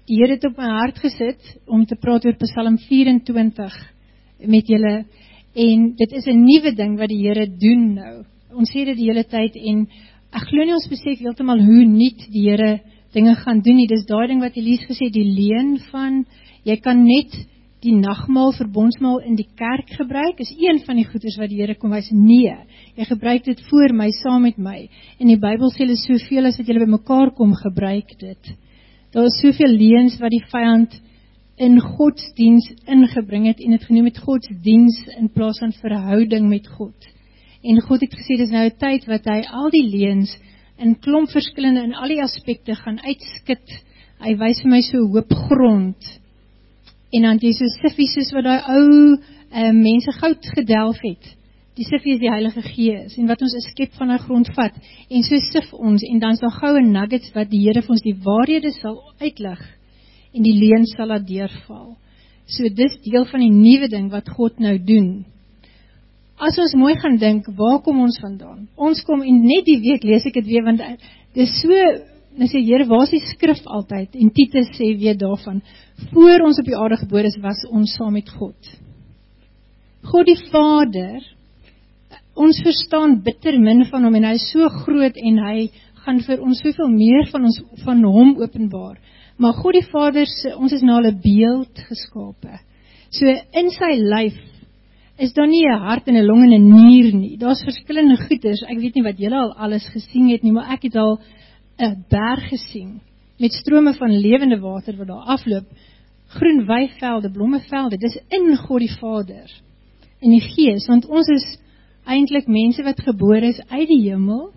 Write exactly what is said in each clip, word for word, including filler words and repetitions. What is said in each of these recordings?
Die Here het op my hart gesit om te praat oor Psalm vyf-en-twintig met julle, en dit is 'n nuwe ding wat die Here doen nou. Ons sê dit die hele tyd, en ek glo nie ons besef heeltemal hoe nuut die Here dinge gaan doen nie. Dis daai ding wat Elise gesê, die leen van, jy kan net die nagmaal, verbondsmaal in die kerk gebruik, is een van die goeders wat die Here kom wys. Nee, jy gebruik dit voor my, saam met my. En die Bybel sê, hulle soveel as wat julle by mekaar kom, gebruik dit. Daar is soveel leens wat die vyand in godsdiens ingebring het, en het genoem het godsdiens in plaas van verhouding met God. En God het gesê, dis nou 'n tyd wat hy al die leens in klomp verskillende, in al die aspekte gaan uitskit. Hy wys vir my so hoop grond. En dan het jy so siffie, soos wat die ou uh, mense goud gedelf het. Die siffie is die Heilige Gees, en wat ons 'n skep van die grond vat, en so sif ons, en dan is daar goue nuggets, wat die Here vir ons die waarhede sal uitlig, en die leuen sal laat deurval. So dis deel van die nuwe ding wat God nou doen. As ons mooi gaan dink, waar kom ons vandaan? Ons kom, en net die week lees ek dit weer, want dit is so, nou sê Here, waar is die skrif altyd? En Titus sê weer daarvan, voor ons op die aarde gebore is, was ons saam met God. God die Vader, ons verstaan bitter min van hom, en hy is so groot, en hy gaan vir ons soveel meer van ons, van hom openbaar. Maar God die Vader, ons is na 'n beeld geskape. So in sy lyf, is daar nie 'n hart en 'n long en 'n nier nie. Daar's verskillende goeders, ek weet nie wat julle al alles gesien het nie, maar ek het al 'n berg gesien, met strome van lewende water wat daar afloop, groen weivelde, blommevelde, dis in God die Vader, in die Gees, want ons is eintlik mense wat gebore is uit die hemel,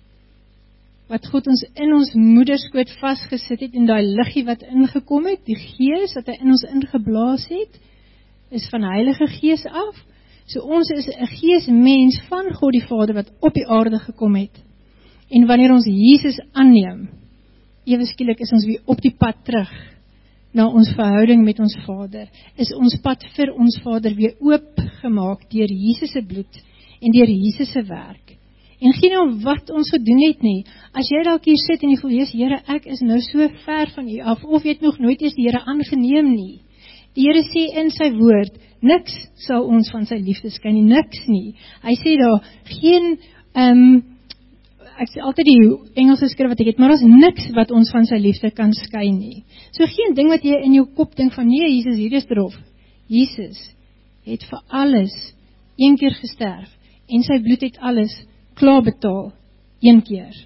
wat God ons in ons moederskoot vasgesit het, en daai liggie wat ingekom het, die Gees wat hy in ons ingeblaas het, is van Heilige Gees af. So ons is 'n geesmens van God die Vader wat op die aarde gekom het. En wanneer ons Jesus aanneem, ewe skielik is ons weer op die pad terug na ons verhouding met ons Vader. Is ons pad vir ons Vader weer oopgemaak deur Jesus se bloed en deur Jesus se werk. En geen om wat ons gedoen het nie. As jy dalk hier sit en jy voel, Jesus, Here, ek is nou so ver van U af, of jy het nog nooit eens die Here aangeneem nie. Die Here sê in sy woord, niks sal ons van sy liefde skei nie, niks nie. Hy sê daar, geen, um, ek sê altyd die Engelse skrif wat ek het, maar daar is niks wat ons van sy liefde kan skei nie. So geen ding wat jy in jou kop dink van, nee, Jesus, hier is drof. Jesus het vir alles een keer gesterf, en sy bloed het alles klaar betaal, een keer.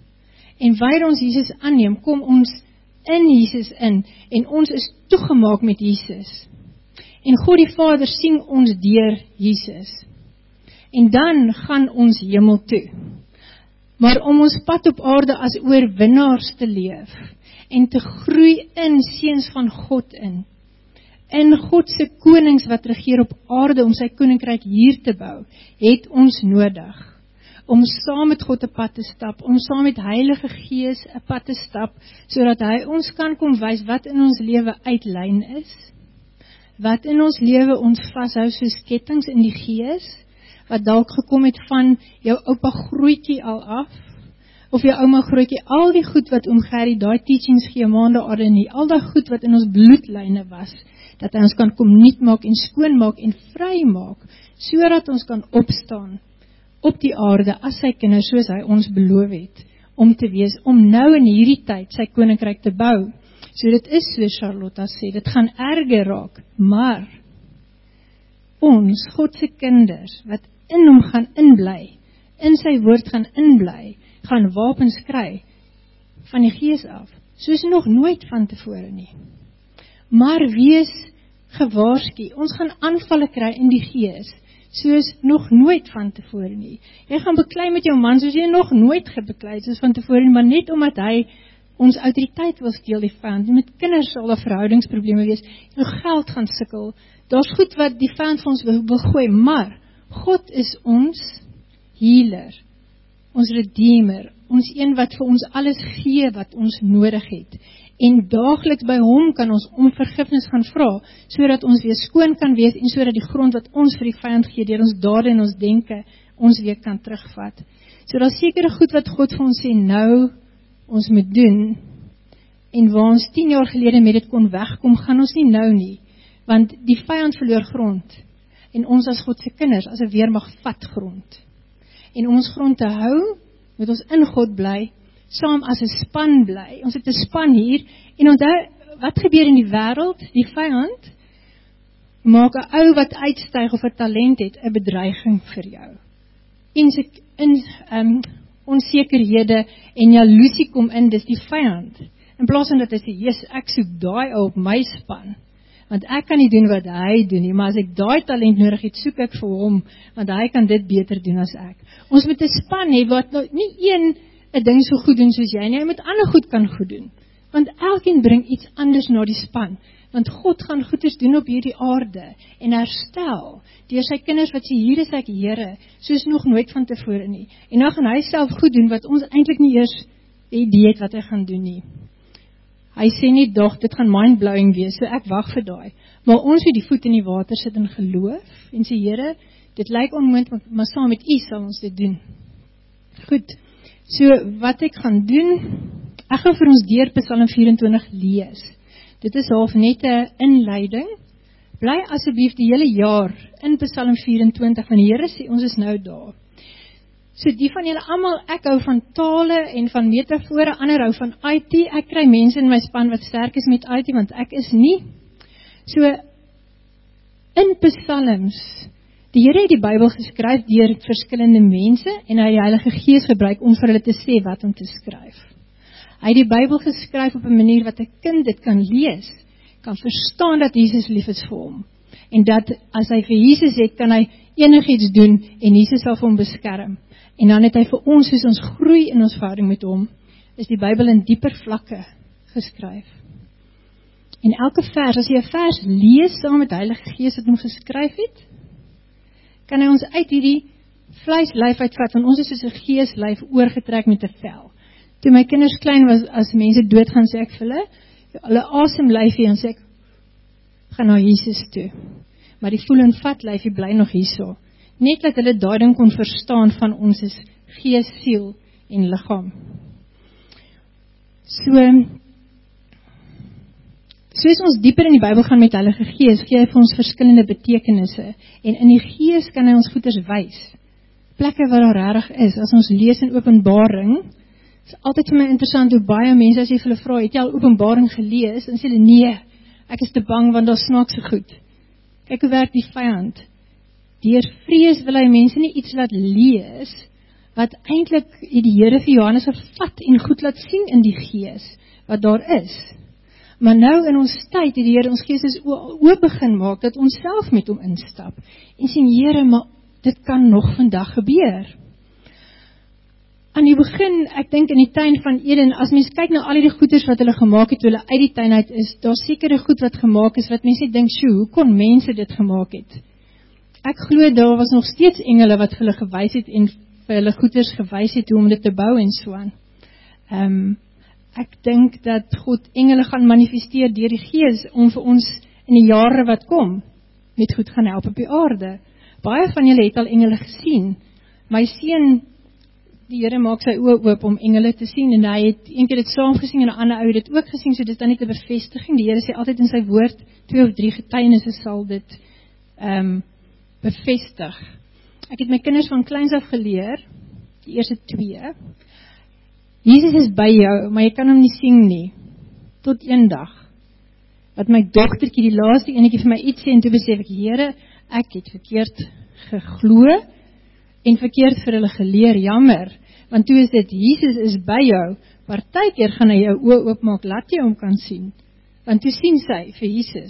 En wanneer ons Jesus aanneem, kom ons in Jesus in, en ons is toegemaak met Jesus. En God die Vader sien ons deur Jesus. En dan gaan ons hemel toe. Maar om ons pad op aarde as oorwinnaars te leef, en te groei in seuns van God in, in God se konings wat regeer op aarde om sy koninkryk hier te bou, het ons nodig om saam met God 'n pad te stap, om saam met Heilige Gees 'n pad te stap, sodat hy ons kan kom wys wat in ons lewe uit lyn is, wat in ons lewe ons vashou soos kettinge in die Gees, wat dalk gekom het van jou oupa grootjie al af, of jou ouma grootjie, al die goed wat oom Gerry, daai teachings gee maande aarde nie, al die goed wat in ons bloedlyne was, dat hy ons kan kom nuut maak en skoon maak en vry maak, sodat ons kan opstaan op die aarde as sy kinders, soos hy ons beloof het, om te wees, om nou in hierdie tyd sy koninkryk te bou. So dit is so Charlotte sê, dit gaan erger raak, maar ons, God se kinders, wat in hom gaan inbly, in sy woord gaan inbly, gaan wapens kry, van die Gees af, soos nog nooit van tevore nie. Maar wees gewaarsku, ons gaan aanvalle kry in die Gees, soos nog nooit van tevore nie. Jy gaan beklei met jou man, soos jy nog nooit gebeklei, soos van tevore nie, maar net omdat hy ons autoriteit wil steel, die vyand, met kinders sal daar verhoudingsprobleme wees, jou geld gaan sukkel, daar's goed wat die vyand vir ons wil, wil gooi, maar God is ons healer, ons redeemer, ons een wat vir ons alles gee wat ons nodig het, en daagliks by hom kan ons om vergifnis gaan vra, sodat ons weer skoon kan wees, en sodat die grond wat ons vir die vyand gee, deur ons dade en ons denke, ons weer kan terugvat. So daar is sekere goed wat God vir ons sê, nou, ons moet doen, en waar ons tien jaar gelede met dit kon wegkom, gaan ons nie nou nie, want die vyand verloor grond, en ons as God se kinders, as 'n weermag vat grond. En om ons grond te hou, moet ons in God bly, saam as 'n span bly. Ons het 'n span hier, en onthou, wat gebeur in die wêreld? Die vyand maak 'n ou wat uitstyg of 'n talent het, 'n bedreiging vir jou. Insek, in, um, onsekerhede en jaloesie kom in, dis die vyand. In plaas van dat hy sê, yes, ek soek daai ou op my span, want ek kan nie doen wat hy doen nie, maar as ek daai talent nodig het, soek ek vir hom, want hy kan dit beter doen as ek. Ons moet 'n span hê, wat nou nie een 'n ding so goed doen soos jy nie, hy moet ander goed kan goed doen, want elkeen bring iets anders na die span, want God gaan goeders doen op hierdie aarde, en herstel, deur sy kinders wat sê, hier is ek Here, soos nog nooit van tevore nie, en dan gaan hy self goed doen, wat ons eintlik nie eers die idee het wat hy gaan doen nie. Hy sê nie, dog, dit gaan mind-blowing wees, so ek wag vir daai. Maar ons het die voet in die water sit in geloof, en sê, Here, dit lyk onmoontlik, maar saam met U sal ons dit doen. Goed, so wat ek gaan doen, ek gaan vir ons deur Psalm vyf en twintig lees. Dit is half net 'n inleiding. Bly asseblief die hele jaar in Psalm vyf en twintig, want die Here sê, ons is nou daar. So die van julle almal, ek hou van tale en van metafore, ander hou van I T, ek kry mense in my span wat sterk is met I T, want ek is nie. So, in Psalms, die Here het die Bybel geskryf deur verskillende mense, en hy die Heilige Gees gebruik om vir hulle te sê wat om te skryf. Hy het die Bybel geskryf op 'n manier wat 'n kind dit kan lees, kan verstaan dat Jesus lief is vir hom, en dat as hy vir Jesus het, kan hy enigiets doen, en Jesus sal vir hom beskerm. En dan het hy vir ons, soos ons groei in ons verhouding met hom, is die Bybel in dieper vlakke geskryf. En elke vers, as jy 'n vers lees saam met die Heilige Gees wat hom geskryf het, kan hy ons uit hierdie vleislyf uitvat, want ons is soos 'n geeslyf oorgetrek met 'n vel. Toe my kinders klein was, as mense doodgaan, sê ek vir hulle, hulle asemlyfie, en sê ek, gaan na Jesus toe. Maar die voel en vat lyfie bly nog hierso. Net dat hulle daai ding kon verstaan van ons is gees, siel en liggaam. So, soos ons dieper in die Bybel gaan met Heilige Gees, gee hy vir ons verskillende betekenisse, en in die Gees kan hy ons goeders wys, plekke waar daar regtig is. As ons lees in Openbaring, is altyd vir my interessant hoe baie mense, as jy vir hulle vra, het jy al Openbaring gelees, en sê hulle, nee, ek is te bang, want daar snaak so goed. Kyk hoe werk die vyand. Deur vrees wil hy mense nie iets laat lees, wat eintlik die Here vir Johannes vervat en goed laat sien in die Gees, wat daar is. Maar nou in ons tyd, het die Here ons gees oop begin maak, dat ons self met hom instap, en sê, Here, maar dit kan nog vandag gebeur. Aan die begin, ek dink in die tuin van Eden, as mens kyk na al die goeders wat hulle gemaak het, toe hulle uit die tuin uit is, daar sekere goed wat gemaak is, wat mense dink, sjoe, hoe kon mense dit gemaak het? Ek glo, daar was nog steeds engele wat vir hulle gewys het, en vir hulle goeders gewys het, hoe om dit te bou en so aan. Um, ek dink dat God engele gaan manifesteer deur die Gees, om vir ons in die jare wat kom, met goed gaan help op die aarde. Baie van julle het al engele gesien. My seun, die Here maak sy oë oop om engele te sien, en hy het een keer dit saam gesien, en 'n ander ou het dit ook gesien, so dit is dan net 'n bevestiging. Die Here sê altyd in sy woord, twee of drie getuienisse sal dit um, bevestig. Ek het my kinders van kleins af geleer, die eerste twee, Jesus is by jou, maar jy kan hom nie sien nie, tot een dag, wat my dogtertjie, die laaste enetjie vir my iets sê, en toe besef ek, Here, ek het verkeerd geglo, en verkeerd vir hulle geleer, jammer, want toe is dit, Jesus is by jou, partykeer gaan hy jou oë oopmaak, laat jy hom kan sien, want toe sien sy vir Jesus.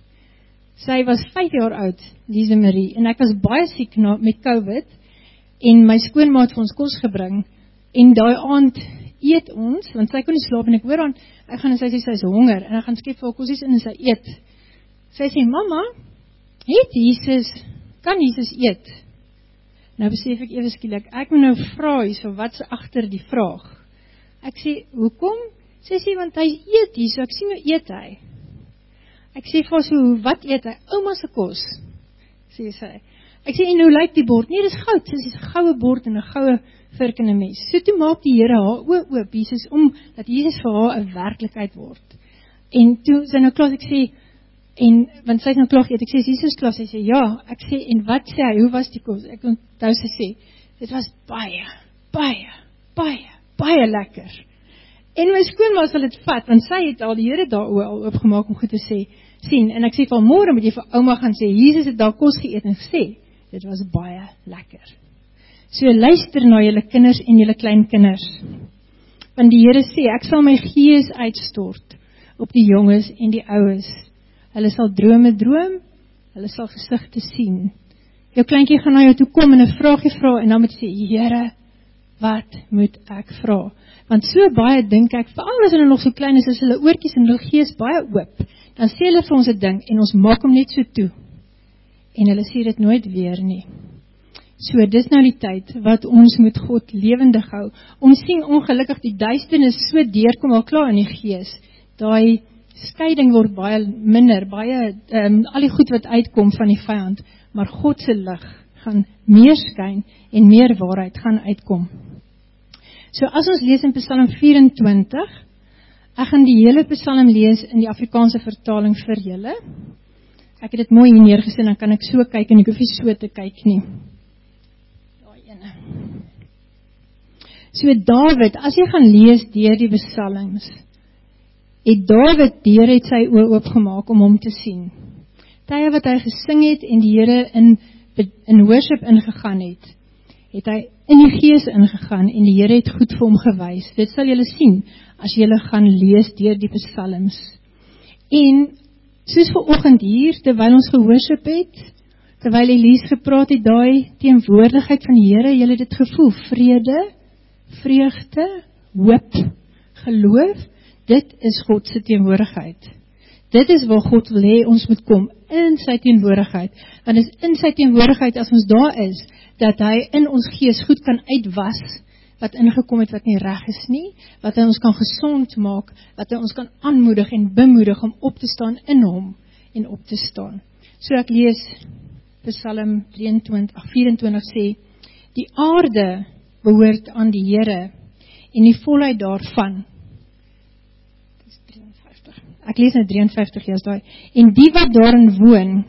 Sy was vyf jaar oud, Lise Marie, en ek was baie siek na, met COVID, en my skoonmaat vir ons kos gebring, en daai aand eet ons, want sy kon nie slaap, en ek hoor aan, ek gaan en sy sê, sy is honger, en ek gaan skep vir haar kosies in, en sy eet. Sy sê, mama, het Jesus, kan Jesus eet? Nou besef ek ewe skielik, ek moet nou vra hier, so wat is agter die vraag? Ek sê, hoekom? Sy sê, want hy eet hier, so ek sien hoe eet hy. Ek sê vir so, wat eet hy? Ouma se kos, sê sy. Ek sê, en hoe lyk die bord? Nee, dit is goud, dit is 'n goue bord en 'n goue vurk in 'n mes. So toe maak die Here haar oë oop, Jesus, om dat Jesus vir haar 'n werklikheid word. En toe sy nou klaar, ek sê, en, want sy het nou klaar geëet, ek sê, Jesus klaar, sy sê, ja, ek sê, en wat sê hy, hoe was die kos? Ek onthou sy sê, dit was baie, baie, baie, baie lekker. En my skoonma sal dit vat, want sy het al die Here daar oor al oopgemaak om goed te sê, sien, en ek sê, van môre moet jy vir ouma gaan sê, Jesus het daar kos geëet en gesê, dit was baie lekker. So luister na julle kinders en julle kleinkinders, want die Here sê, ek sal my gees uitstort op die jonges en die oues, hulle sal drome droom, hulle sal gesigte sien. Jou kleintjie gaan na jou toe kom en 'n vraagie vra en dan moet sê, Here, wat moet ek vra? Want so baie dink ek, veral as hulle nog so klein is, as hulle oortjies en hulle gees baie oop, dan sê hulle vir ons 'n ding en ons maak hom net so toe. En hulle sê dit nooit weer nie. So dis nou die tyd wat ons moet God lewendig hou. Ons sien ongelukkig die duisternis so deurkom al klaar in die gees. Daai skeiding word baie minder, baie um, al die goed wat uitkom van die vyand, maar God se lig gaan meer skyn en meer waarheid gaan uitkom. So as ons lees in Psalm vyf-en-twintig, ek gaan die hele Psalm lees in die Afrikaanse vertaling vir julle. Ek het dit mooi hier neergesit, dan kan ek so kyk en ek hoef nie so te kyk nie. Daai ene. So Dawid, as jy gaan lees deur die Psalms, het Dawid deur het sy oë oopgemaak om hom te sien. Tye wat hy gesing het en die Here in, in worship ingegaan het, het hy in die gees ingegaan en die Here het goed vir hom gewys. Dit sal julle sien as julle gaan lees deur die Psalms. En soos vanoggend hier, terwyl ons gehoorship het, terwyl Elise gepraat het, daai teenwoordigheid van die Here, julle het dit gevoel, vrede, vreugde, hoop, geloof, dit is God se teenwoordigheid. Dit is waar God wil hê ons moet kom, in sy teenwoordigheid. Want is in sy teenwoordigheid, as ons daar is, dat hy in ons gees goed kan uitwas, wat ingekom het wat nie reg is nie, wat hy ons kan gesond maak, wat hy ons kan aanmoedig en bemoedig om op te staan in hom en op te staan. So ek lees Psalm vyf-en-twintig sê, die aarde behoort aan die Here en die volheid daarvan. Ek lees nou vyf-en-vyftig, ja, is daai. En die wat daarin woon,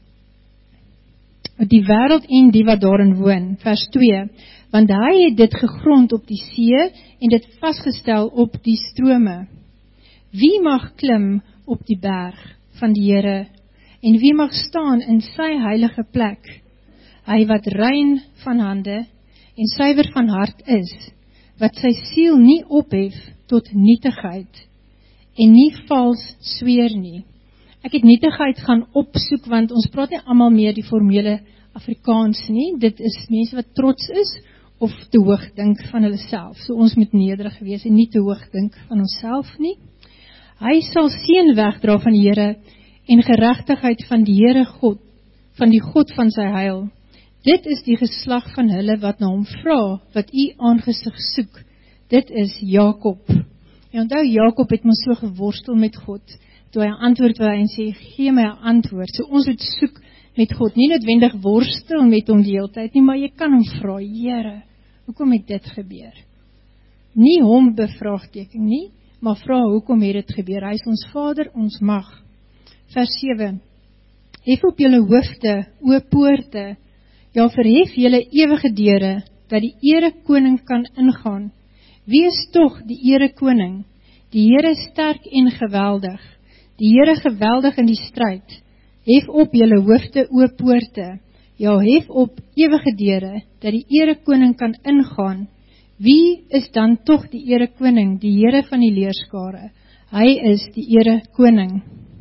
die wêreld en die wat daarin woon, vers twee, want hy het dit gegrond op die see en dit vasgestel op die strome. Wie mag klim op die berg van die Here en wie mag staan in sy heilige plek? Hy wat rein van hande en suiwer van hart is, wat sy siel nie ophef tot nietigheid en nie vals sweer nie. Ek het nietigheid gaan opsoek, want ons praat nie almal meer die formele Afrikaans nie, dit is mense wat trots is, of te hoog dink van hulle self. So ons moet nederig wees en nie te hoog dink van onsself nie. Hy sal seën wegdra van die Here en geregtigheid van die Here God, van die God van sy heil. Dit is die geslag van hulle wat na hom vra, wat u aangesig soek. Dit is Jakob. En onthou, Jakob het mos so geworstel met God, toe hy antwoord wil en sê, gee my 'n antwoord. So ons moet soek met God, nie noodwendig worstel met hom die hele tyd nie, maar jy kan hom vra, Here, hoekom het dit gebeur? Nie hom bevraagteken nie, maar vra, hoekom het dit gebeur? Hy is ons Vader, ons mag. Vers sewe, hef op julle hoofde, o poorte, ja verhef julle ewige deure, dat die ere koning kan ingaan. Wie is tog die ere koning? Die Here sterk en geweldig, die Here geweldig in die stryd. Hef op julle hoofde, o poorte, ja hef op ewige deure, dat die ere koning kan ingaan. Wie is dan tog die ere koning? Die Here van die leerskare. Hy is die ere koning.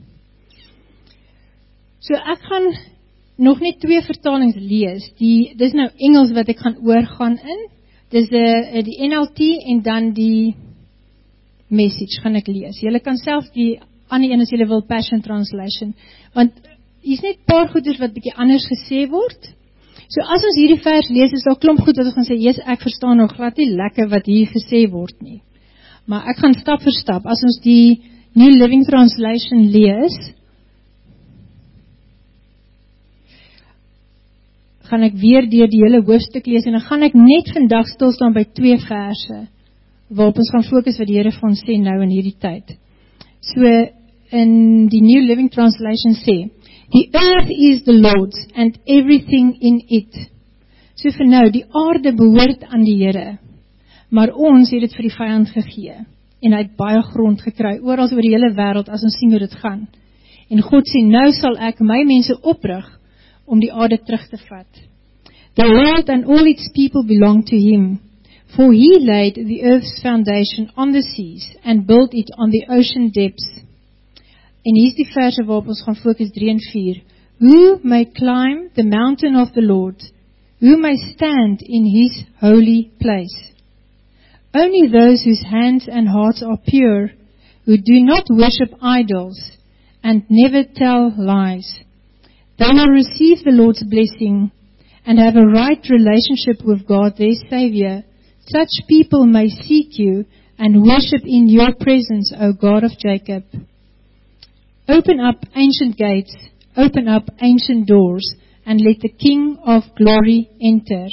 So ek gaan nog net twee vertalings lees. Die, dis nou Engels wat ek gaan oorgaan in. Dis die, die N L T en dan die Message gaan ek lees. Julle kan self die ander een as julle wil, Passion Translation, want hier's net paar goeders wat bietjie anders gesê word. So as ons hierdie vers lees, is daar klomp goed wat ons gaan sê, Jesus, ek verstaan nog glad nie lekker wat hier gesê word nie. Maar ek gaan stap vir stap. As ons die New Living Translation lees, gaan ek weer deur die hele hoofstuk lees, en dan gaan ek net vandag stil staan by twee verse, waarop ons gaan fokus wat die Here vir ons sê nou in hierdie tyd. So, in die New Living Translation sê, the earth is the Lord's and everything in it. So vir nou, die aarde behoort aan die Here, maar ons het dit vir die vyand gegee, en hy het baie grond gekry, oral oor die hele wêreld, as ons sien hoe dit gaan. En God sê, nou sal ek my mense oprig, om die aarde terug te vat. The world and all its people belong to him, for he laid the earth's foundation on the seas, and built it on the ocean depths. En hier is die verse waarop ons gaan fokus drie en vier. Who may climb the mountain of the Lord? Who may stand in his holy place? Only those whose hands and hearts are pure, who do not worship idols, and never tell lies. They will receive the Lord's blessing, and have a right relationship with God, their Savior. Such people may seek you, and worship in your presence, O God of Jacob. Open up ancient gates, open up ancient doors, and let the King of glory enter.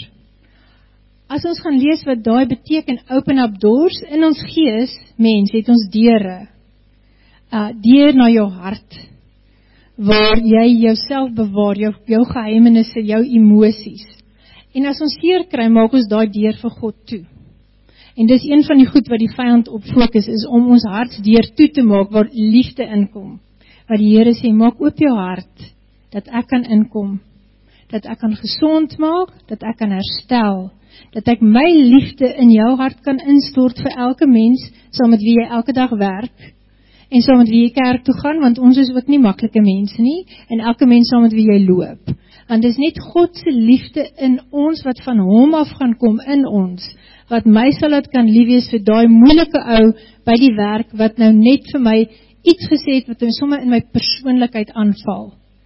As ons gaan lees wat daai beteken, open up doors, in ons gees, mens, het ons deure, uh, deur na jou hart, waar jy jouself bewaar, jou, jou geheimenisse, jou emosies. En as ons seer kry, maak ons daai deur vir God toe. En dis een van die goed wat die vyand op fokus is, om ons hartsdeur toe te maak, waar liefde inkom. Wat die Here sê, maak oop jou hart, dat ek kan inkom, dat ek kan gesond maak, dat ek kan herstel, dat ek my liefde in jou hart kan instort vir elke mens, saam met wie jy elke dag werk, en saam met wie jy kerk toe gaan, want ons is ook nie maklike mense nie, en elke mens saam met wie jy loop. Want dis net God se liefde in ons, wat van hom af gaan kom in ons, wat my sal het kan lief wees vir daai moeilike ou by die werk, wat nou net vir my iets gesê het, wat my sommer in my persoonlikheid aanval.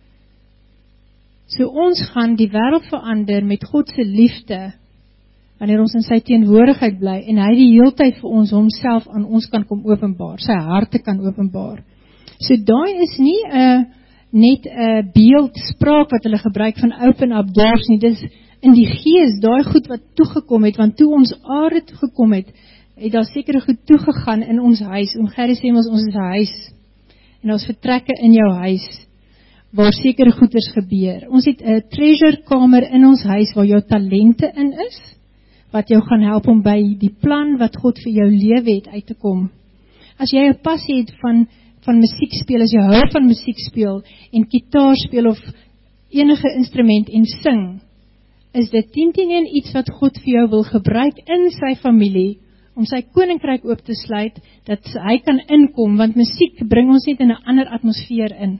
So ons gaan die wêreld verander met God se liefde, wanneer ons in sy teenwoordigheid bly, en hy die heeltyd vir ons homself aan ons kan kom openbaar, sy harte kan openbaar. So daai is nie uh, net 'n uh, beeldspraak wat hulle gebruik van open up doors nie, dis in die gees, daai goed wat toegekom het, want toe ons aarde toegekom het, het daar sekere goed toegegaan in ons huis. Oom Gerrie sê ons, ons is 'n huis, en ons vertrekke in jou huis, waar sekere goeders gebeur. Ons het 'n treasure kamer in ons huis, waar jou talente in is, wat jou gaan help om by die plan wat God vir jou lewe het uit te kom. As jy 'n passie het van, van musiek speel, as jy hou van musiek speel, en gitaar speel, of enige instrument, en sing, is dit tien teen iets wat God vir jou wil gebruik in sy familie, om sy koninkryk oop te sluit, dat hy kan inkom, want musiek bring ons net in 'n ander atmosfeer in.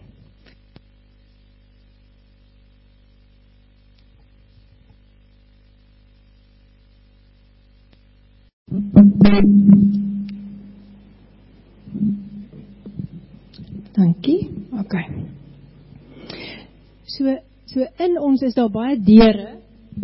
Dankie, ok. So, so in ons is daar baie deure,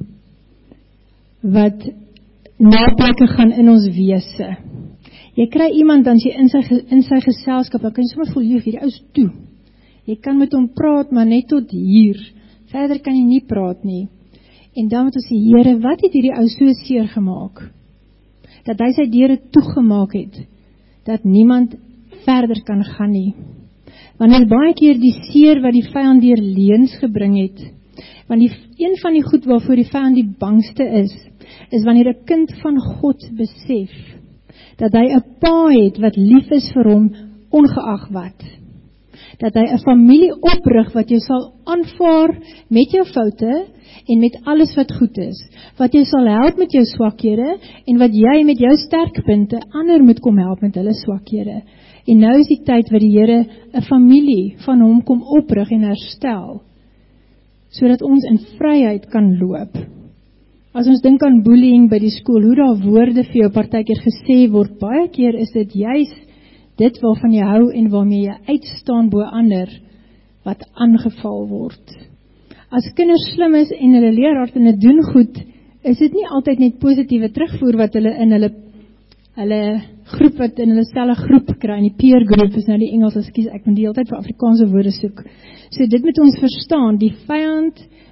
wat naplekke gaan in ons wese. Jy kry iemand, dan jy in sy, in sy geselskap, dan kan jy sommer voel, hierdie ou is toe. Jy kan met hom praat, maar net tot hier. Verder kan jy nie praat nie. En dan moet ons sê, Here, wat het hierdie ou so seer gemaak? Dat hy sy deure toegemaak het, dat niemand verder kan gaan nie. Wanneer baie keer die seer wat die vyand deur leuns gebring het, want die, een van die goed waarvoor die vyand die bangste is, is wanneer 'n kind van God besef, dat hy 'n pa het wat lief is vir hom, ongeag wat. Dat hy 'n familie oprig wat jou sal aanvaar met jou foute en met alles wat goed is, wat jou sal help met jou swakhede en wat jy met jou sterkpunte ander moet kom help met hulle swakhede. En nou is die tyd wat die Here 'n familie van hom kom oprig en herstel, sodat ons in vryheid kan loop. As ons dink aan bullying by die skool, hoe daar woorde vir jou partykeer gesê word, baie keer is dit juis dit waarvan jy hou en waarmee jy uitstaan bo ander, wat aangeval word. As kinders slim is en hulle leer hard en hulle doen goed, is dit nie altyd net positiewe terugvoer wat hulle in hulle, hulle groep, wat in hulle stelle groep kry, en die peer group is nou die Engels, excuse, ek moet die hele tyd vir Afrikaanse woorde soek. So dit moet ons verstaan, die vyand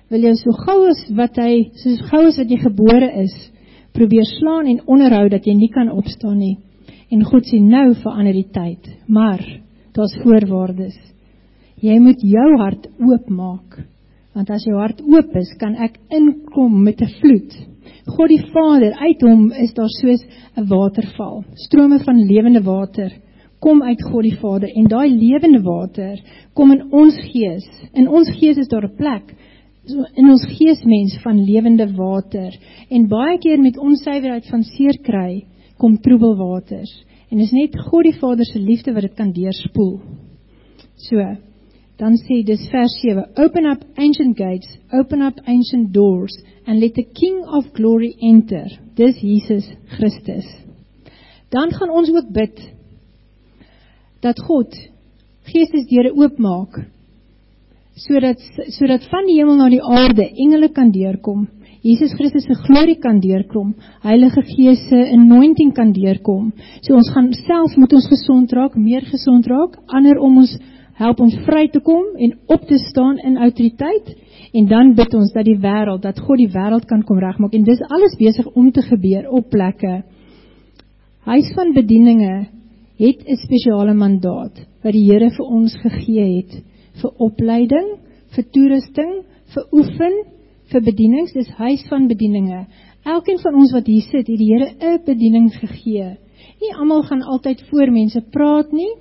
wil jou so gou as wat hy, so gou as wat jy gebore is, probeer slaan en onderhou dat jy nie kan opstaan nie. En God sê, nou verander die tyd, maar daar's voorwaardes. Jy moet jou hart oopmaak, want as jou hart oop is, kan ek inkom met 'n vloed. God die Vader, uit hom is daar soos 'n waterval, strome van lewende water, kom uit God die Vader, en daai lewende water, kom in ons gees, in ons gees is daar 'n plek, in ons geesmens van lewende water, en baie keer met onsuiverheid van seer kry, kom troebelwaters, en is net God die Vader se liefde wat dit kan deurspoel. So, dan sê, dis vers sewe, open up ancient gates, open up ancient doors, and let the King of Glory enter, dis Jesus Christus. Dan gaan ons ook bid, dat God geestesdeure oopmaak, sodat, sodat van die hemel na die aarde engele kan deurkom, Jesus Christus se glorie kan deurkom, Heilige Gees se anointing kan deurkom, so ons gaan self moet ons gesond raak, meer gesond raak, ander om ons help om vry te kom en op te staan in autoriteit, en dan bid ons dat die wêreld, dat God die wêreld kan kom regmaak, en dis alles besig om te gebeur op plekke. Huis van bedieninge het 'n spesiale mandaat, wat die Here vir ons gegee het, vir opleiding, vir toerusting, vir oefen, vir bedienings, dis huis van bedieninge. Elkeen van ons wat hier sit, het die Here 'n bediening gegee. Nie almal gaan altyd voor mense praat nie.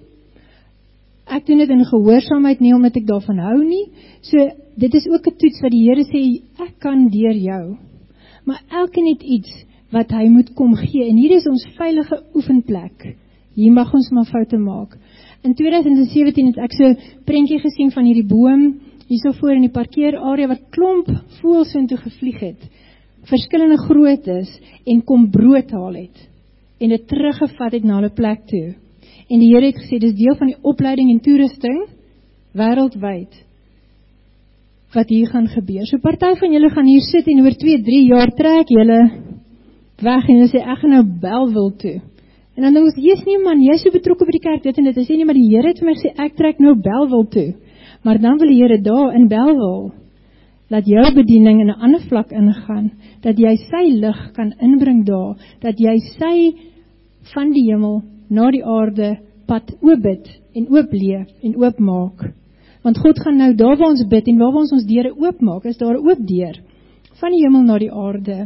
Ek doen dit in gehoorsaamheid nie, omdat ek daarvan hou nie. So, dit is ook 'n toets wat die Here sê, ek kan deur jou. Maar elkeen het iets wat hy moet kom gee, en hier is ons veilige oefenplek. Hier mag ons maar foute maak. In twintig sewentien het ek so prentjie gesien van hierdie boom, hier so voor in die parkeerarea, wat klomp voëls so toe gevlieg het, verskillende groottes, en kom brood haal het, en dit teruggevat het na hulle plek toe. En die Here het gesê, dis deel van die opleiding en toerusting, wêreldwyd, wat hier gaan gebeur. So party van julle gaan hier sit, en oor twee, drie jaar trek julle weg, en hulle sê, ek gaan nou Bellville toe. En dan dink ons, jy's nie man, jy is so betrokke by die kerk, dit en dit, hy sê nie, maar die Here het vir my gesê, ek trek nou Bellville toe. Maar dan wil die Here daar in Bellville, dat jou bediening in 'n ander vlak ingaan, dat jy sy lig kan inbring daar, dat jy sy van die hemel na die aarde pad oopbid en oopleef en oopmaak. Want God gaan nou daar waar ons bid en waar ons ons deure oopmaak, is daar 'n oop deur van die hemel na die aarde.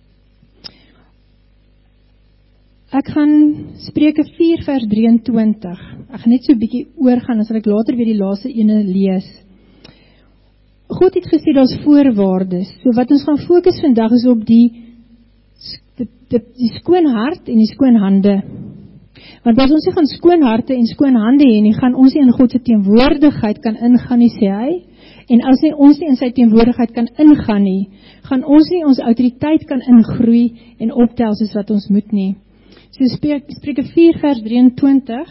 Ek gaan Spreuke vier vers drieëntwintig. Ek gaan net so 'n bietjie oorgaan, dan sal ek later weer die laaste ene lees. God het gesê daar's voorwaardes. So wat ons gaan fokus vandag is op die die, die, die skoon hart en die skoon hande. Want as ons nie gaan skoon harte en skoon hande hê nie, gaan ons nie in God se teenwoordigheid kan ingaan nie, sê hy. En as nie ons nie in sy teenwoordigheid kan ingaan nie, gaan ons nie ons autoriteit kan ingroei en optel soos wat ons moet nie. So Spreuke vier vers drieëntwintig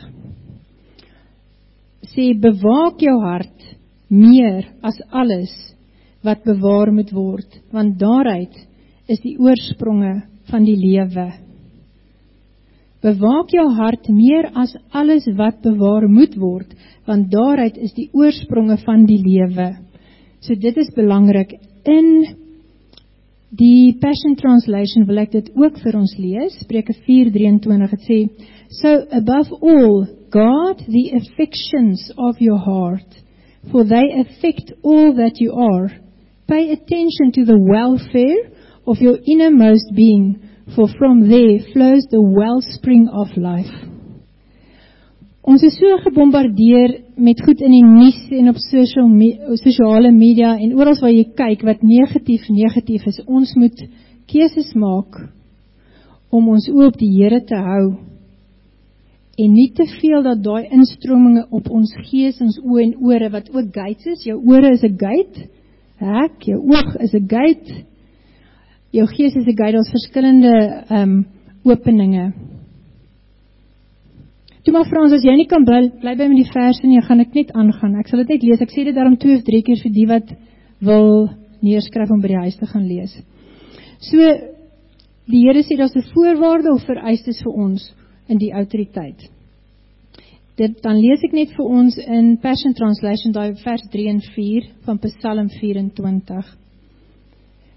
sê, bewaak jou hart meer as alles wat bewaar moet word, want daaruit is die oorspronge van die lewe. Bewaak jou hart meer as alles wat bewaar moet word, want daaruit is die oorspronge van die lewe. So dit is belangrik. In die Passion Translation wil ek dit ook vir ons lees, Spreuke vier drieëntwintig, het sê, so above all, guard the affections of your heart, for they affect all that you are. Pay attention to the welfare of your innermost being, for from there flows the wellspring of life. Ons is so gebombardeer met goed in die nuus en op social me, sosiale media en oral waar jy kyk wat negatief negatief is. Ons moet keuses maak om ons oë op die Here te hou en nie te veel dat daai instrominge op ons gees, ons oë en ore wat ook gates is. Jou ore is 'n gate, hek, jou oog is 'n gate, jou gees is 'n gate. Daar's verskillende um, openinge. Toe maar Frans, as jy nie kan bly, bly by met die verse nie, gaan ek net aangaan. Ek sal dit net lees. Ek sê dit daarom twee of drie keer vir die wat wil neerskryf om by die huis te gaan lees. So, die Here sê daar's 'n voorwaarde of vereistes vir ons in die autoriteit. Dit, dan lees ek net vir ons in Passion Translation, daai vers drie en vier van Psalm vyf en twintig.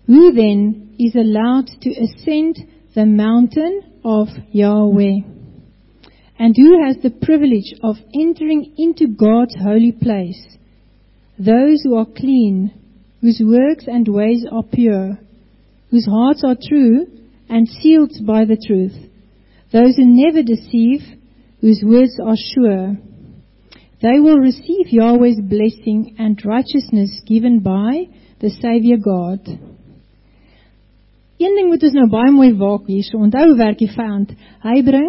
Who then is allowed to ascend the mountain of Yahweh? And who has the privilege of entering into God's holy place? Those who are clean, whose works and ways are pure, whose hearts are true and sealed by the truth. Those who never deceive, whose words are sure. They will receive Yahweh's blessing and righteousness given by the Savior God. Een ding moet ons nou baie mooi waak hier, so onthou hoe werk die vyand. Hy bring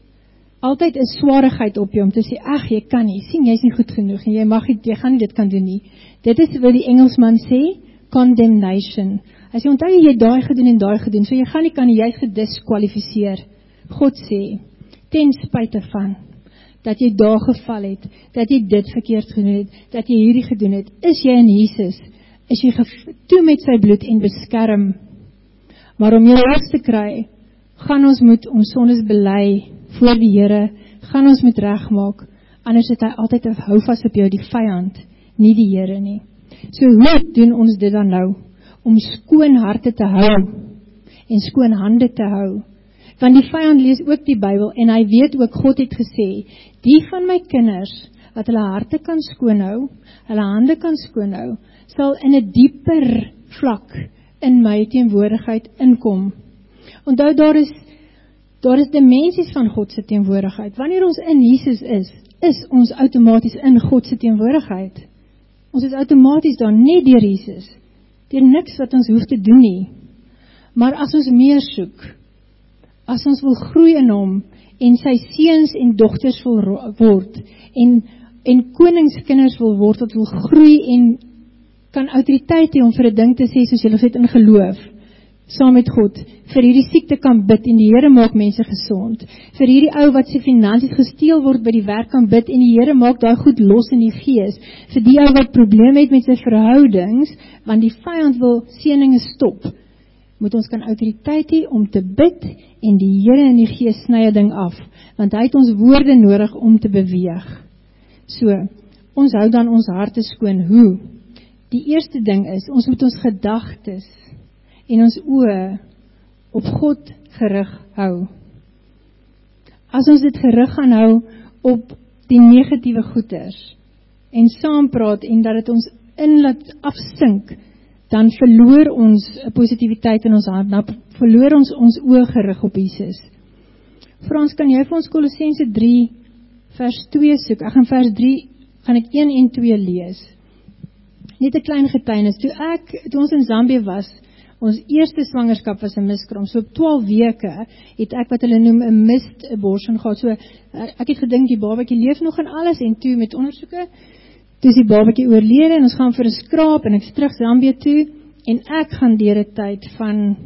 altyd 'n swaarigheid op jou om te sê, ag, jy kan nie, sien, jy's nie goed genoeg, en jy mag nie, jy gaan nie dit kan doen nie. Dit is wat die Engelsman sê, condemnation. As jy onthou, jy het daai gedoen en daai gedoen, so jy gaan nie kan nie, jy is gediskwalifiseer. God sê, ten spyte van, dat jy daar geval het, dat jy dit verkeerd gedoen het, dat jy hierdie gedoen het, is jy in Jesus, is jy toe met sy bloed en beskerm. Maar om jou los te kry, gaan ons moet ons sondes bely voor die Here, gaan ons moet regmaak, anders het hy altyd 'n hou vas op jou, die vyand, nie die Here nie. So hoe doen ons dit dan nou? Om skoon harte te hou, en skoon hande te hou. Want die vyand lees ook die Bybel, en hy weet ook, God het gesê, die van my kinders, wat hulle harte kan skoonhou, hulle hande kan skoonhou, sal in 'n dieper vlak in my teenwoordigheid inkom. Onthou, daar is, daar is dimensies van God se teenwoordigheid. Wanneer ons in Jesus is, is ons outomaties in God se teenwoordigheid. Ons is outomaties daar, net deur Jesus, deur niks wat ons hoef te doen nie. Maar as ons meer soek, as ons wil groei in hom, en sy seuns en dogters wil word, en, en koningskinders wil word, wat wil groei en kan autoriteit hê om vir 'n ding te sê, soos julle het in geloof, saam met God, vir hierdie siekte kan bid, en die Here maak mense gesond, vir hierdie ou wat sy finansies gesteel word by die werk kan bid, en die Here maak daai goed los in die gees, vir die ou wat probleme het met sy verhoudings, want die vyand wil seëninge stop, moet ons kan autoriteit hê om te bid, en die Here in die gees sny 'n ding af, want hy het ons woorde nodig om te beweeg. So, ons hou dan ons harte skoon. Hoe? Die eerste ding is, ons moet ons gedagtes en ons oë op God gerig hou. As ons dit gerig gaan hou op die negatiewe goeters en saampraat en dat dit ons in laat afsink, dan verloor ons positiwiteit in ons hart, dan verloor ons ons oë gerig op Jesus. Frans, kan jy vir ons Kolossense drie vers twee soek? Ek gaan vers drie, gaan ek een en twee lees. Net 'n klein getuienis, toe ek, toe ons in Zambië was, ons eerste swangerskap was 'n miskram, so op twaalf weke het ek wat hulle noem 'n missed abortion gehad, so ek het gedink die babatjie leef nog en alles, en toe met ondersoeke, toe is die babatjie oorlede, en ons gaan vir 'n skraap, en ek is terug Zambië toe, en ek gaan deur 'n tyd van,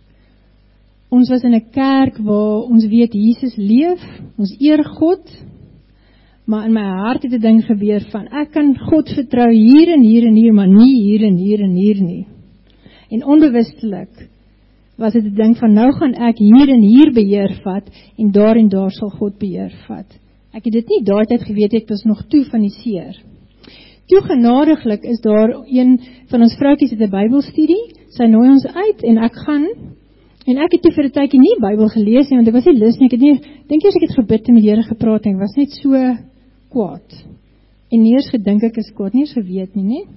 ons was in 'n kerk waar ons weet Jesus leef, ons eer God, maar in my hart het 'n ding gebeur van, ek kan God vertrou hier en hier en hier, maar nie hier en hier en hier nie. En onbewustelik was dit 'n ding van, nou gaan ek hier en hier beheer vat, en daar en daar sal God beheer vat. Ek het dit nie daai tyd geweet, ek was nog toe van die seer. Toe genadiglik is daar een van ons vrouwtjies het 'n Bybelstudie, sy nooi ons uit, en ek gaan, en ek het toe vir 'n tydjie nie Bybel gelees nie, want ek was nie lus nie, ek het nie, dink eers ek het gebid en met die Here gepraat, en ek was net so kwaad, en nie eens gedink ek is kwaad, nie eens geweet nie, nie.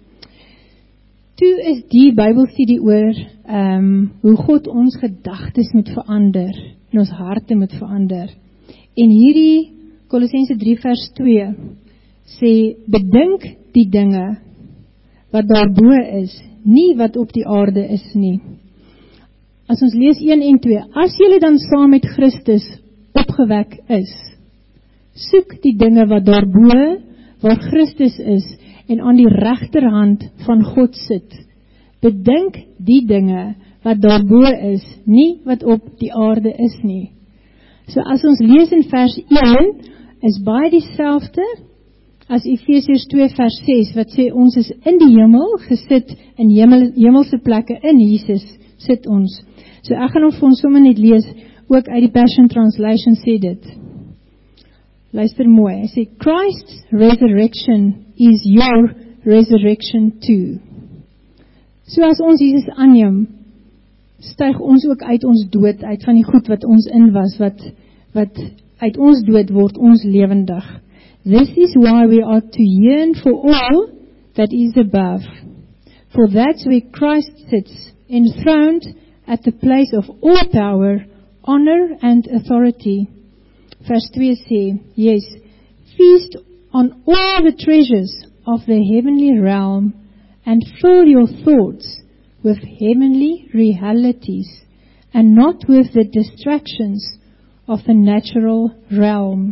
Toe is die Bybelstudie oor, um, hoe God ons gedagtes moet verander, en ons harte moet verander, en hierdie Kolossense drie vers twee, sê, bedink die dinge, wat daarbo is, nie wat op die aarde is nie. As ons lees een en twee, as julle dan saam met Christus opgewek is, soek die dinge wat daarbo, waar Christus is, en aan die regterhand van God sit. Bedink die dinge wat daarbo is, nie wat op die aarde is nie. So as ons lees in vers een, is baie dieselfde, as Efesiërs twee vers ses, wat sê, ons is in die hemel, gesit in hemel, hemelse plekke, in Jesus sit ons. So ek gaan vir ons sommer net lees, ook uit die Passion Translation sê dit. Luister mooi, hy sê, Christ's resurrection is your resurrection too. So as ons Jesus aanneem, styg ons ook uit ons dood, uit van die goed wat ons in was, wat, wat uit ons dood word ons lewendig. This is why we are to yearn for all that is above. For that's where Christ sits, enthroned at the place of all power, honor and authority. Vers twee sê, yes, feast on all the treasures of the heavenly realm and fill your thoughts with heavenly realities and not with the distractions of the natural realm.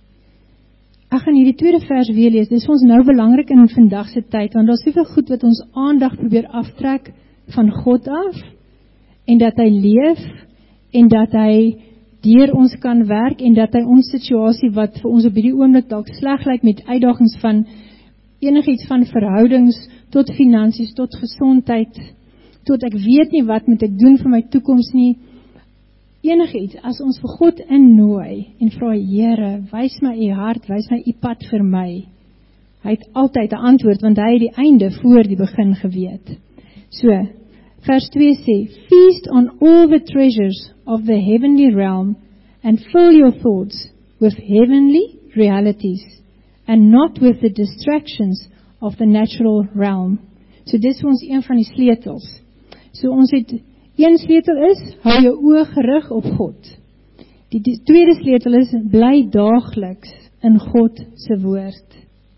Ek gaan hierdie tweede vers weer lees, dit is vir ons nou belangrik in vandag se tyd, want daar is soveel goed wat ons aandag probeer aftrek van God af, en dat hy leef, en dat hy deur ons kan werk, en dat hy ons situasie wat vir ons op hierdie oomblik dalk sleg lyk met uitdagings van enigiets van verhoudings, tot finansies, tot gesondheid, tot ek weet nie wat moet ek doen vir my toekoms nie, enigiets, as ons vir God innooi, en vra, Here, wys my u hart, wys my u pad vir my, hy het altyd 'n antwoord, want hy het die einde voor die begin geweet. So, vers twee sê, feast on all the treasures of the heavenly realm, and fill your thoughts with heavenly realities, and not with the distractions of the natural realm. So dis vir ons een van die sleutels. So ons het, een sleutel is, hou jou oë gerig op God. Die, die tweede sleutel is, bly daagliks in God se woord.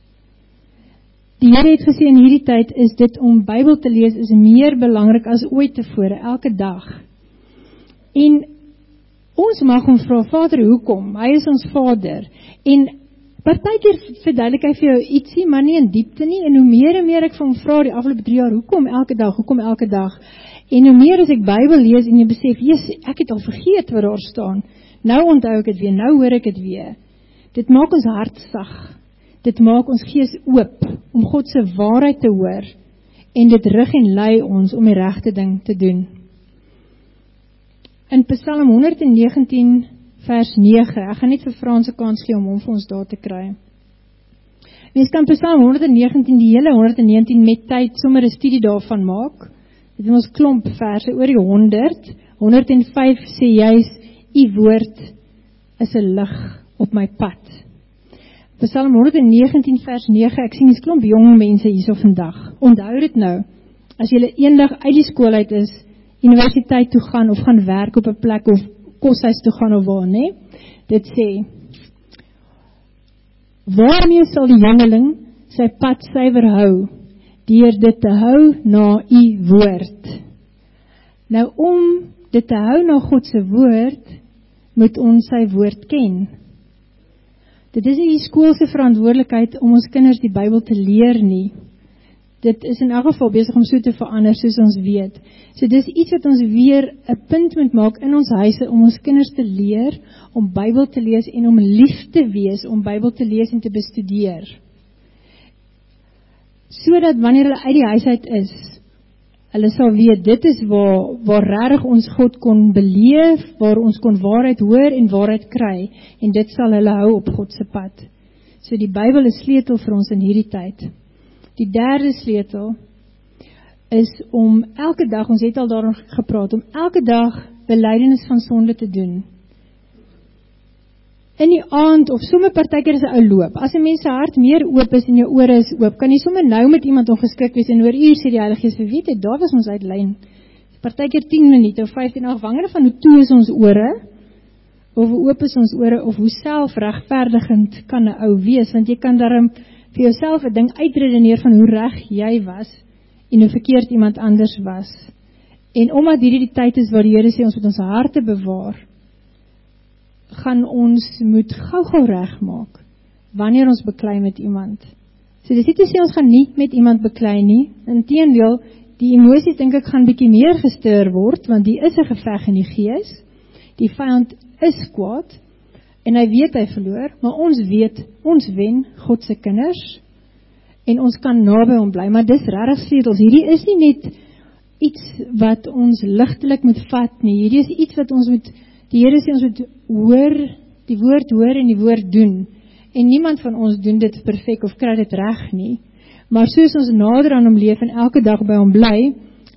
Die Here het gesê in hierdie tyd is dit om Bybel te lees is meer belangrik as ooit tevore, elke dag. En ons mag hom vra, Vader, hoekom? Hy is ons Vader. En partykeer verduidelik hy vir jou ietsie, maar nie in diepte nie. En hoe meer en meer ek van hom vra die afgelope drie jaar, hoekom elke dag, hoekom elke dag? En hoe meer as ek Bybel lees en jy besef, Jesus, ek het al vergeet wat daar staan. Nou onthou ek het weer, nou hoor ek het weer. Dit maak ons hart sag. Dit maak ons gees oop om God se waarheid te hoor en dit rig en lei ons om die regte ding te doen. In Psalm honderd negentien vers nege, ek gaan net vir Frans 'n kans gee om hom vir ons daar te kry. Mens kan Psalm honderd negentien, die hele honderd negentien met tyd sommer 'n studie daarvan maak. Dit is ons klomp verse oor die honderd. honderd vyf sê juis, u woord is 'n lig op my pad. Psalm honderd negentien vers nege, ek sien 'n klomp jong mense hierso vandag. Onthou dit nou, as jy eendag uit die skool uit is, universiteit toe gaan of gaan werk op 'n plek of koshuis toe gaan of waar, nee? Dit sê, waarmee sal die jongeling sy pad suiwer hou, deur dit te hou na u woord. Nou om dit te hou na God se woord, moet ons sy woord ken. Dit is nie die skool se verantwoordelikheid om ons kinders die Bybel te leer nie. Dit is in elk geval besig om so te verander soos ons weet. So dis iets wat ons weer 'n punt moet maak in ons huise om ons kinders te leer, om Bybel te lees en om lief te wees om Bybel te lees en te bestudeer. Sodat wanneer hulle uit die huis uit is, hulle sal weet, dit is waar, waar regtig ons God kon beleef, waar ons kon waarheid hoor en waarheid kry, en dit sal hulle hou op God se pad. So die Bybel is sleutel vir ons in hierdie tyd. Die derde sleutel is om elke dag, ons het al daaroor gepraat, om elke dag belydenis van sonde te doen. In die aand, of sommer partykeer is 'n ou loop, as 'n mens se hart meer oop is en jou ore is oop, kan jy sommer nou met iemand ongeskik wees en oor uur sê die Heilige Gees, vir wie dit, daar was ons uit lyn. Partykeer tien minute of vyftien, afhangende van hoe toe is ons ore, of hoe oop is ons ore, of hoe selfregverdigend kan 'n ou wees, want jy kan daarom vir jouself 'n ding uitredeneer van hoe reg jy was, en hoe verkeerd iemand anders was. En omdat hierdie die tyd is waar die Here sê, ons moet ons harte bewaar, gaan ons moet gou-gou reg maak, wanneer ons beklei met iemand. So dis nie te sê ons gaan nie met iemand beklei nie, inteendeel, die emosies dink ek gaan bietjie meer gestuur word, want die is 'n geveg in die gees, die vyand is kwaad, en hy weet hy verloor, maar ons weet, ons wen God se kinders, en ons kan naby hom bly, maar dis regtig sleutels, hierdie is nie net iets wat ons ligtelik moet vat nie, hierdie is iets wat ons moet, die Here sê ons moet hoor, die woord hoor en die woord doen, en niemand van ons doen dit perfek of kry dit reg nie, maar soos ons nader aan hom leef en elke dag by hom bly,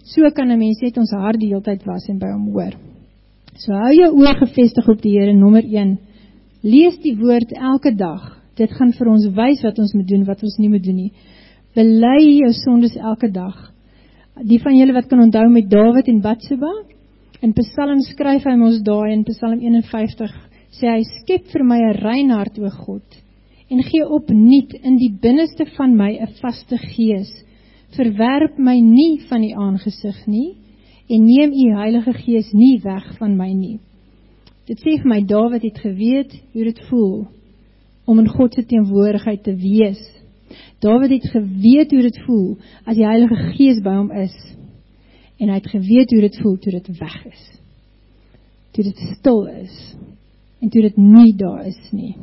So kan 'n mens net ons hart die hele tyd was en by hom hoor. So hou jou oor gefestig op die Here, nommer een. Lees die woord elke dag. Dit gaan vir ons wys wat ons moet doen, wat ons nie moet doen nie. Bely jou sondes elke dag. Die van julle wat kan onthou met Dawid en Batseba, in Psalm skryf hy ons daai, in Psalm eenenvyftig, sê hy, skep vir my 'n rein hart, o God, en gee opnuut in die binneste van my 'n vaste gees. Verwerp my nie van die aangesig nie, en neem u Heilige Gees nie weg van my nie. Dit sê vir my, Dawid het geweet hoe dit voel, om in God se teenwoordigheid te wees. Dawid het geweet hoe dit voel, as die Heilige Gees by hom is, en hy het geweet hoe dit voel, toe dit weg is, toe dit stil is, en toe dit nie daar is nie.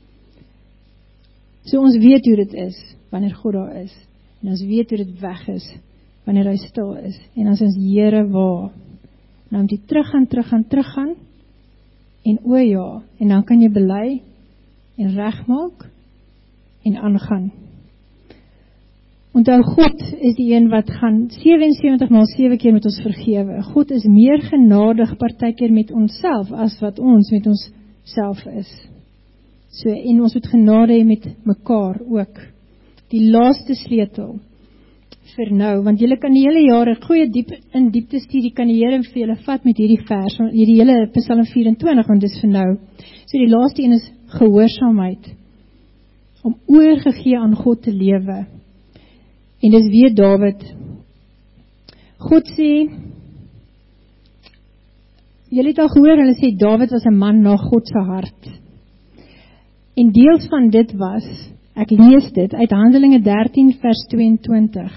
So ons weet hoe dit is, wanneer God daar is, en ons weet hoe dit weg is, wanneer hy stil is, en as ons Here waar, nou moet jy teruggaan, teruggaan, teruggaan, en o ja, en dan kan jy bely, en regmaak, en aangaan. Onthou, God is die een wat gaan sewe en sewentig maal sewe keer met ons vergewe. God is meer genadig partykeer met onsself, as wat ons met ons self is. So, en ons moet genade hê met mekaar ook. Die laaste sleutel vir nou, want julle kan die hele jare goeie diep, in diepte studie, kan die Here vir julle vat met hierdie vers, hierdie hele Psalm vyf-en-twintig, want dis vir nou. So die laaste een is gehoorsaamheid, om oorgegee aan God te lewe. En dis weer Dawid. God sê, julle het al gehoor, hulle sê Dawid was 'n man na God se hart. En deels van dit was, ek lees dit uit Handelinge dertien vers tweeëntwintig.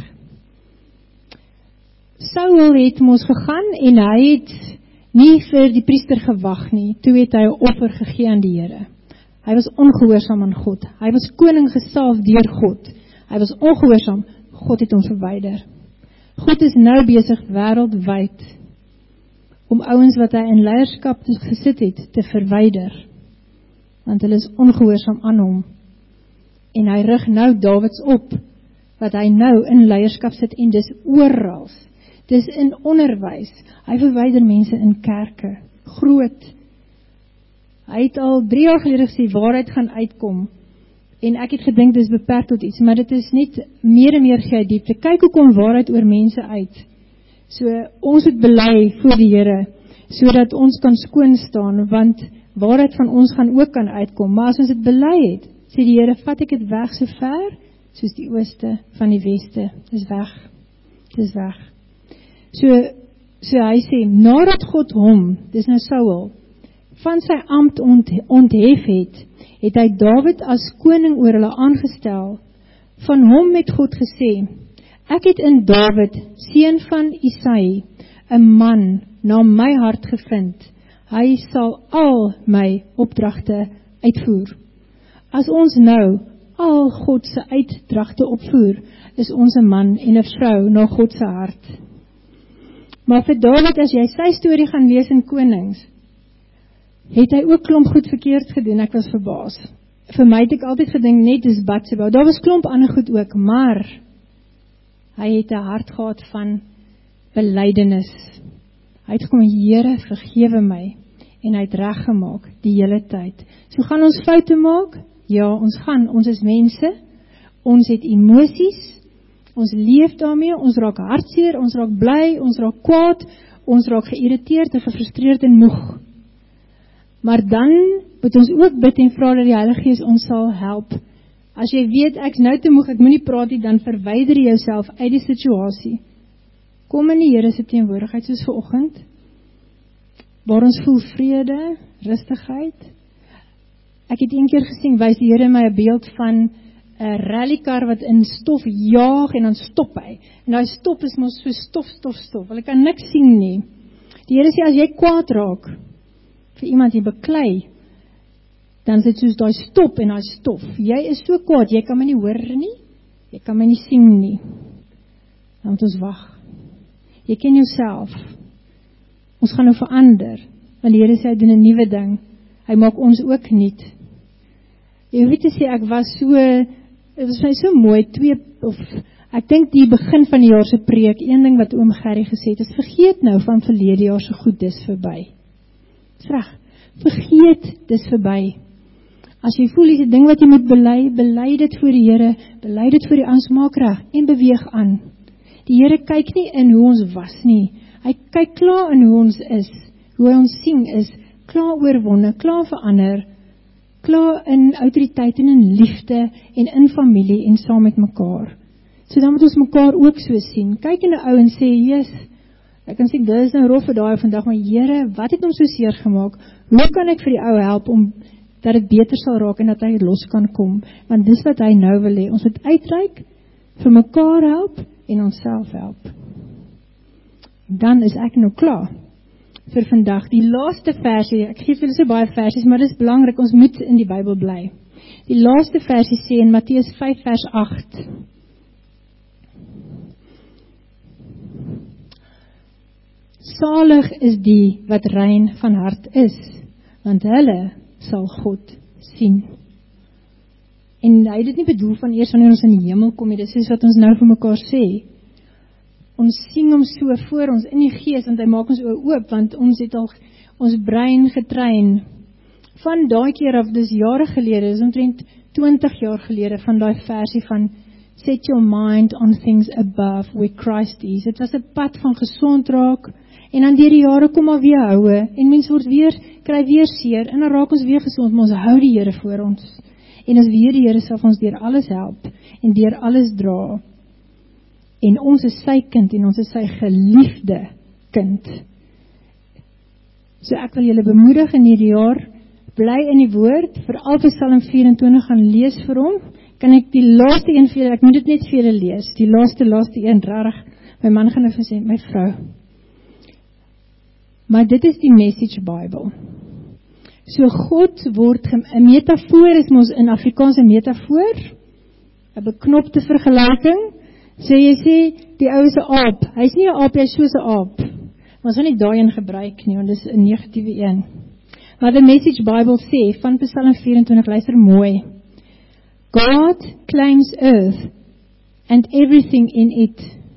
Saul het mos gegaan en hy het nie vir die priester gewag nie, toe het hy 'n offer gegee aan die Here. Hy was ongehoorsaam aan God. Hy was koning gesalf deur God. Hy was ongehoorsaam, God het hom verwyder. God is nou besig wêreldwyd om ouens wat hy in leierskap gesit het, te verwyder. Want hulle is ongehoorsaam aan hom. En hy rig nou Dawids op, wat hy nou in leierskap sit, en dis oral. Dis in onderwys. Hy verwyder mense in kerke. Groot. Hy het al drie jaar gelede gesê, waarheid gaan uitkom. En ek het gedink, dit is beperk tot iets, maar dit is net meer en meer gee diepte. Kyk hoe kom waarheid oor mense uit. So, ons moet bely voor die Here, sodat ons kan skoon staan, want waarheid van ons gaan ook kan uitkom. Maar as ons dit bely het, sê die Here, vat ek dit weg so ver, soos die ooste van die weste. Dis weg. Dis weg. So, so hy sê, nadat God hom, dis nou Saul, van sy ambt ont, onthef het, het hy Dawid as koning oor hulle aangestel. Van hom het God gesê, ek het in Dawid, seun van Isai, 'n man na my hart gevind. Hy sal al my opdragte uitvoer. As ons nou al God se uitdragte opvoer, is ons 'n man en 'n vrou na God se hart. Maar vir Dawid, as jy sy storie gaan lees in Konings, het hy ook klomp goed verkeerd gedoen, ek was verbaas. Vir my het ek altyd gedink, net is Batseba, daar was klomp ander goed ook, maar hy het 'n hart gehad van belydenis. Hy het gekom, Here, vergewe my, en hy het reg gemaak, die hele tyd. So gaan ons foute maak? Ja, ons gaan, ons is mense, ons het emosies, ons leef daarmee, ons raak hartseer, ons raak bly, ons raak kwaad, ons raak geïrriteerd en gefrustreerd en moeg. Maar dan moet ons ook bid en vra dat die Heilige Gees ons sal help. As jy weet, ek is nou te moeg, ek moet nie praat nie, dan verwyder jy jouself uit die situasie. Kom in die Here se teenwoordigheid, soos vanoggend, waar ons voel vrede, rustigheid. Ek het een keer gesien, wys die Here my 'n beeld van 'n rallykar wat in stof jaag en dan stop hy. En daai stop is mos so stof, stof, stof. Hulle kan niks sien nie. Die Here sê, as jy kwaad raak vir iemand jy beklei, dan is dit soos daai stop en daai stof. Jy is so kwaad, jy kan my nie hoor nie, jy kan my nie sien nie. Dan moet ons wag. Jy ken jouself. Ons gaan nou verander, want die Here sê, hy doen 'n nuwe ding. Hy maak ons ook nuut. Jy weet te sê, ek was so, dit was my so mooi, twee, of Ek dink die begin van die jaar se preek, een ding wat oom Gerrie gesê het, is vergeet nou van verlede jaar se goed, dis verby. Dis reg, vergeet, dis verby. As jy voel, dis 'n ding wat jy moet bely, bely dit voor die Here, bely dit voor die aansmaak reg, en beweeg aan. Die Here kyk nie in hoe ons was nie, hy kyk klaar in hoe ons is, hoe hy ons sien is, klaar oorwonne, klaar verander, klaar in autoriteit en in liefde, en in familie, en saam met mekaar. So dan moet ons mekaar ook so sien. Kyk in die ou en sê, yes, ek kan sê, dit is nou rof vir daai vandag, maar Here, wat het hom so seer gemaak? Hoe kan ek vir die ou help, om dat het beter sal raak, en dat hy los kan kom? Want dis wat hy nou wil hê. Ons moet uitreik, vir mekaar help, en onsself help. Dan is ek nou klaar, vir vandag. Die laaste versie, ek geef julle so baie versies, maar dit is belangrik, ons moet in die Bybel bly. Die laaste versie sê in Matteus vyf vers agt, Salig is die wat rein van hart is, want hulle sal God sien. En hy het dit nie bedoel van eers wanneer ons in die hemel kom, dit is wat ons nou vir mekaar sê. Ons sien hom so voor ons in die gees, want hy maak ons oë oop, want ons het al ons brein getrein. Van daai keer af, dis jare gelede, dis omtrent twintig jaar gelede, van daai versie van Set your mind on things above where Christ is. Dit was 'n pad van gesond raak, en dan deur die jare kom maar weer houe, en mens word weer, kry weer seer, en dan raak ons weer gesond, maar ons hou die Here voor ons. En as weer die Here sal ons deur alles help, en deur alles dra. En ons is sy kind, en ons is sy geliefde kind. So ek wil julle bemoedig in hierdie jaar, bly in die woord, veral Psalm vyf-en-twintig gaan lees vir hom. Kan ek die laaste een vir julle, ek moet dit net vir julle lees, die laaste, laaste een, rarig, my man gaan nou sê, my vrou, maar dit is die Message Bible. So God word, 'n metafoor is ons in Afrikaans 'n metafoor, 'n beknopte vergelyking, so jy sê, die ou is 'n aap, hy is nie 'n aap, hy is soos 'n aap, maar ons wil nie daai een gebruik nie, want dit is 'n negatiewe een. Maar the Message Bible sê, van Psalm vyf-en-twintig, luister mooi, God claims earth and everything in it.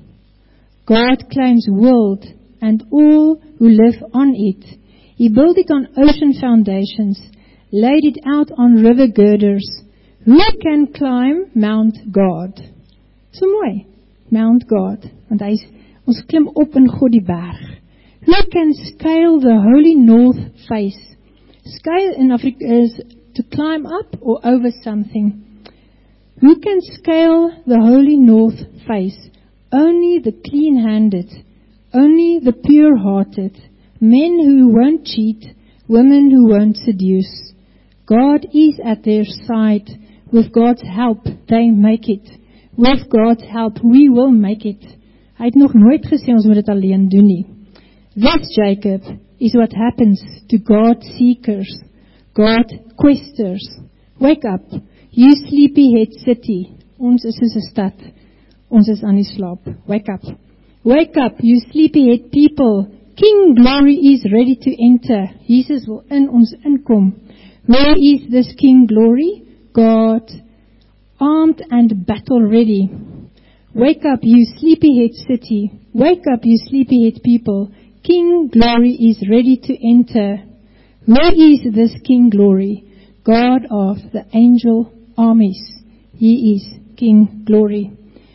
God claims world and all who live on it. He built it on ocean foundations, laid it out on river girders. Who can climb Mount God? So mooi, Mount God, want hy is, ons klim op in God die berg. Who can scale the holy north face? Scale in Afrika is to climb up or over something. Who can scale the holy north face? Only the clean-handed, only the pure-hearted, men who won't cheat, women who won't seduce. God is at their side. With God's help, they make it. With God's help, we will make it. Hy het nog nooit gesê ons moet dit alleen doen nie. This, Jacob, is what happens to God seekers, God questers. Wake up. You sleepyhead city, ons is soos 'n stad, ons is aan die slaap, wake up. Wake up, you sleepyhead people, King Glory is ready to enter, Jesus wil in ons inkom. Where is this King Glory? God, armed and battle ready. Wake up, you sleepyhead city, wake up, you sleepyhead people, King Glory is ready to enter. Where is this King Glory? God of the angel armies. He is King Glory.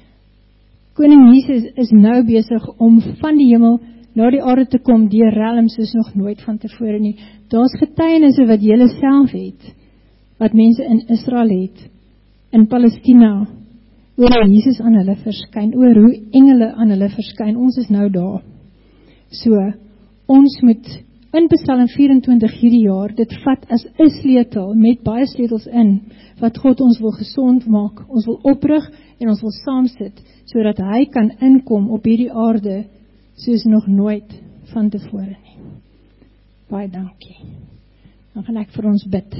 Koning Jesus is nou besig om van die hemel na die aarde te kom, deur realms soos nog nooit van tevore nie. Daar's getuienisse wat julle self het, wat mense in Israel het, in Palestina, oor hoe Jesus aan hulle verskyn, oor hoe engele aan hulle verskyn. Ons is nou daar. So, ons moet in Psalm vyf-en-twintig hierdie jaar, dit vat as 'n sleutel, met baie sleutels in, wat God ons wil gesond maak, ons wil oprig, en ons wil saamsit, sodat hy kan inkom op hierdie aarde, soos nog nooit van tevore nie. Baie dankie. Dan gaan ek vir ons bid.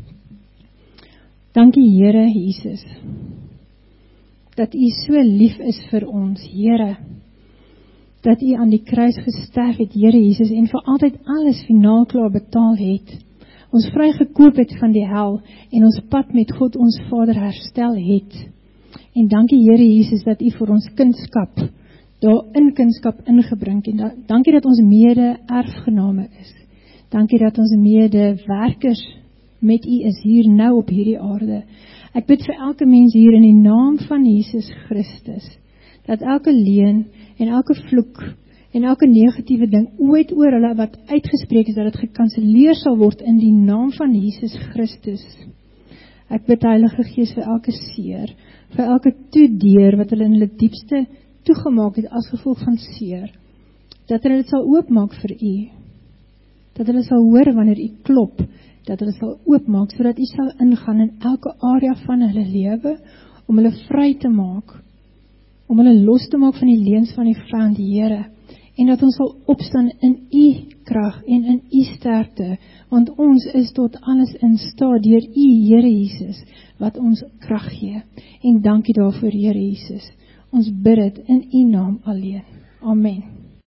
Dankie Here Jesus, dat U so lief is vir ons, Here, dat U aan die kruis gesterf het, Here Jesus, en vir altyd alles finaal klaar betaal het, ons vrygekoop het van die hel, en ons pad met God ons Vader herstel het. En dankie Here Jesus dat U vir ons kunskap, daar in kunskap ingebring, en da, dankie dat ons mede erfgename is. Dankie dat ons mede werkers met U is hier nou op hierdie aarde. Ek bid vir elke mens hier in die naam van Jesus Christus, dat elke leuen en elke vloek en elke negatiewe ding ooit oor hulle wat uitgespreek is, dat dit gekanseleer sal word in die naam van Jesus Christus. Ek bid Heilige Gees vir elke seer, vir elke toedeur wat hulle in hulle diepste toegemaak het as gevolg van seer, dat hulle dit sal oopmaak vir U, dat hulle sal hoor wanneer U klop, dat hulle sal oopmaak, sodat U sal ingaan in elke area van hulle lewe, om hulle vry te maak, om hulle los te maak van die leuns van die vyand, die Here, en dat ons sal opstaan in U krag en in U sterkte, want ons is tot alles in staat deur U, Here Jesus, wat ons krag gee. En dankie daarvoor, Here Jesus. Ons bid dit in U naam alleen. Amen.